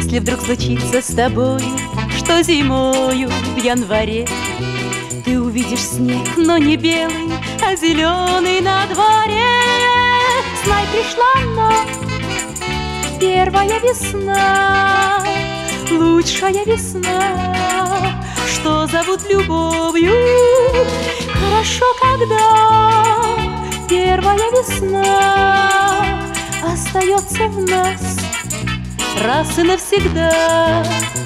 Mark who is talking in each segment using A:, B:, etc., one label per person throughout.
A: Если вдруг случится с тобою, что зимою в январе ты увидишь снег, но не белый, а зеленый на дворе, знай, пришла она, первая весна, лучшая весна, что зовут любовью. Хорошо, когда первая весна остается в нас раз и навсегда.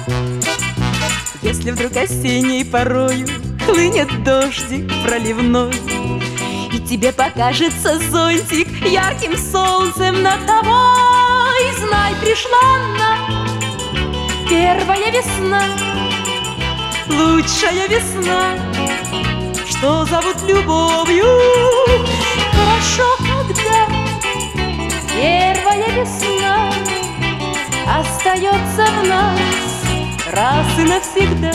A: Если вдруг осенней порою хлынет дождик проливной, и тебе покажется зонтик ярким солнцем над тобой, знай, пришла она, первая весна, лучшая весна, что зовут любовью. Хорошо, когда первая весна остается в нас раз и навсегда.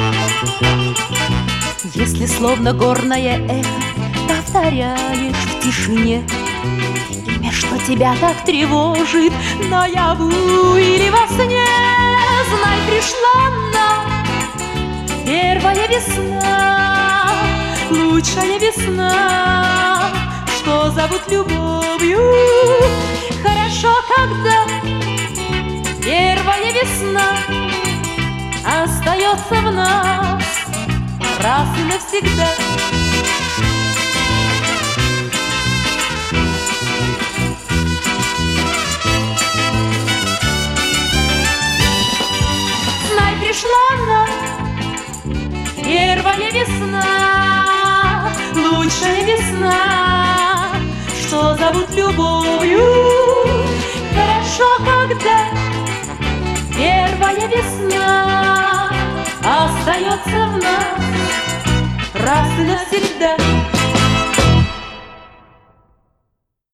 A: Если словно горное эхо повторяешь в тишине имя, что тебя так тревожит наяву или во сне, знай, пришла она, первая весна, лучшая весна, что зовут любовью. Хорошо, когда первая весна остается в нас раз и навсегда. Знай, пришла она, первая весна, лучшая весна, что зовут любовью. Хорошо, когда первая весна остается в нас раз и навсегда.